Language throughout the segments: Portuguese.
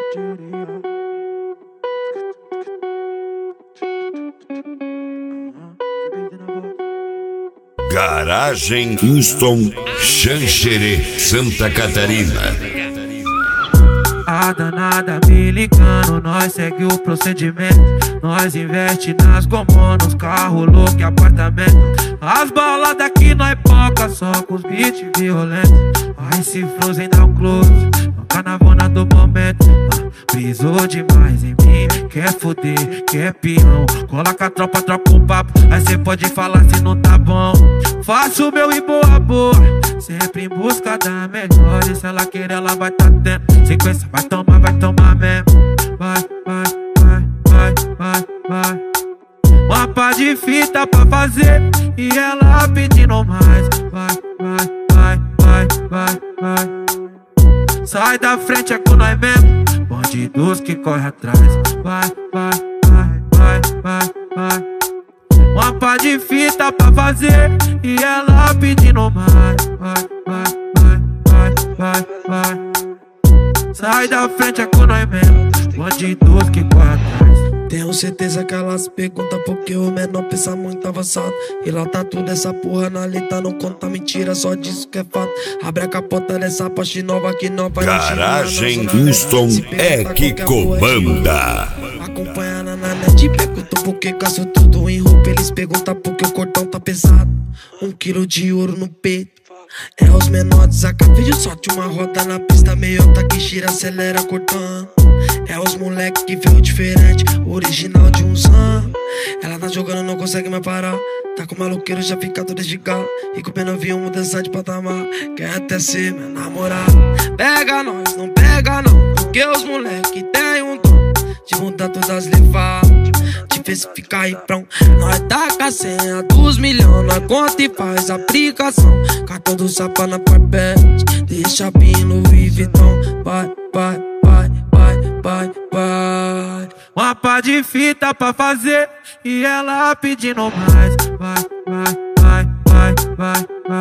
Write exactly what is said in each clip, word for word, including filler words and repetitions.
Garagem Kingston, Xanxerê, Santa Catarina. A danada me ligando, nós segue o procedimento. Nós investe nas gomô, nos carros loucos e apartamento. As baladas aqui nós poca, só com os beats violentos. Vai se Frozen dá um close, no carnavona do momento. ah, Brisou demais em mim, quer foder, quer peão. Cola com a tropa, troca um papo, aí cê pode falar se não tá bom. Faço o meu e boa boa, sempre em busca da melhor. E se ela querer ela vai tá tendo sequência, vai tomar, vai tomar mesmo. Vai, vai, vai, vai, vai, vai. Uma pá de fita pra fazer e ela pedindo mais. Vai, vai, vai, vai, vai, vai. Sai da frente, é com nós mesmo, bandidos que corre atrás. Vai, vai, vai, vai, vai, vai. Uma pá de fita pra fazer e ela pedindo mais. Vai, vai, vai, vai, vai, vai. Sai da frente, é com nós mesmo, bandidos que corre atrás. Tenho certeza que elas perguntam porque o menor pensa muito avançado. E lá tá tudo essa porra na letra, não conta mentira, só disso que é fato. Abre a capota dessa Porsche nova que não vai. Garagem Kingston é que comanda. Acompanha na net, perguntam por que gasto tudo em roupa. Eles perguntam porque o cordão tá pesado. Um quilo de ouro no peito. É os menores, a vídeo sorte uma roda na pista meiota que gira, acelera cortando. É os moleque que veio diferente, original de uns anos. Ela tá jogando, não consegue mais parar. Tá com maloqueiro, já fica todo desligado. E com pena viu mudança de patamar. Quer até ser meu namorado. Pega nós, não pega não, porque os moleque tem um dom de mudar todas as levadas, de ver se fica aí pronto. Nós taca a senha dos milhões, nós conta e faz aplicação. Cartão do sapa na parpete, deixa pino e Vitão. Vai, vai, vai, vai, vai, vai. Uma pá de fita pra fazer e ela pedindo mais. Vai, vai, vai, vai, vai,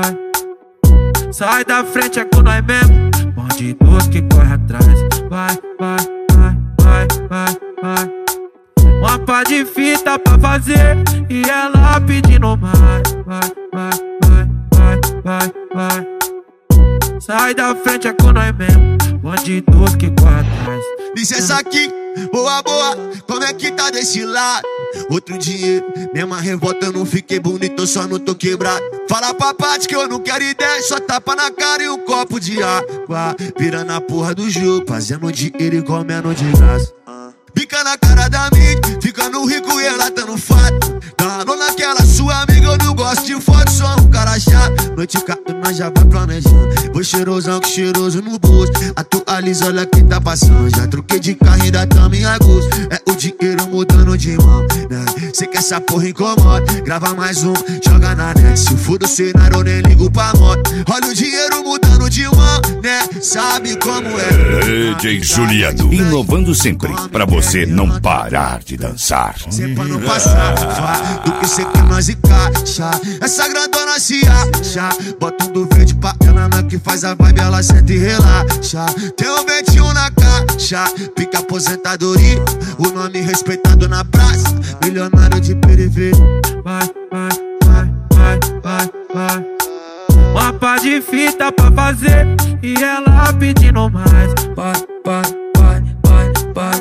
vai. Sai da frente, é com nós mesmo, bandidos que corre atrás. Vai, vai, vai, vai, vai, vai. Uma pá de fita pra fazer e ela pedindo mais. Vai, vai, vai, vai, vai, vai. Sai da frente, é com nós mesmo, bandidos que corre atrás. Licença aqui, boa, boa, como é que tá desse lado? Outro dinheiro, mesma revolta, eu não fiquei bonito, eu só não tô quebrado. Fala pra parte que eu não quero ideia, só tapa na cara e um copo de água. Virando a porra do jogo, fazendo dinheiro e comendo de graça. Pica na cara da mídia, ficando rico e ela tá no fato. Dando naquela sua amiga, eu não gosto de foto, sou um cara chato. Noite caro, nós já vai planejando. Vou cheirosão que cheiroso no bolso. Atualiza, olha quem tá passando. Já troquei de carro, ainda tamo em agosto. É o dinheiro mudando de mão, né? Cê que essa porra incomoda, grava mais um, joga na net. Se for do cenário, eu nem ligo pra moto. Olha o dinheiro mudando de mão, né? Sabe como é. D J Juliano, inovando sempre, pra você não parar de dançar. Cê pra não passar, do que cê quer nós encaixa. Essa grandona se acha, bota um do verde pra ela, na que faz a vibe, ela senta e relaxa. Tem um vinte e um na caixa, pica aposentadoria, o nome respeitado na praça, milionário de periferia. Vai, vai, vai, vai, vai, vai. Uma pá de fita pra fazer e ela pedindo mais. Vai, vai, vai, vai, vai,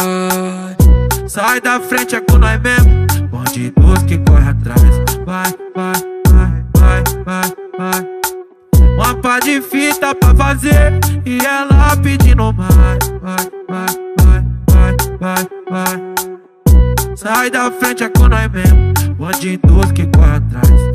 vai. Sai da frente, é com nós mesmo, bandidos que corre atrás. Vai, vai, vai, vai, vai, vai. Uma pá de fita pra fazer e ela pedindo mais. Vai, vai, vai, vai, vai, vai. Sai da frente, é com nós mesmo, bandidos que corre atrás.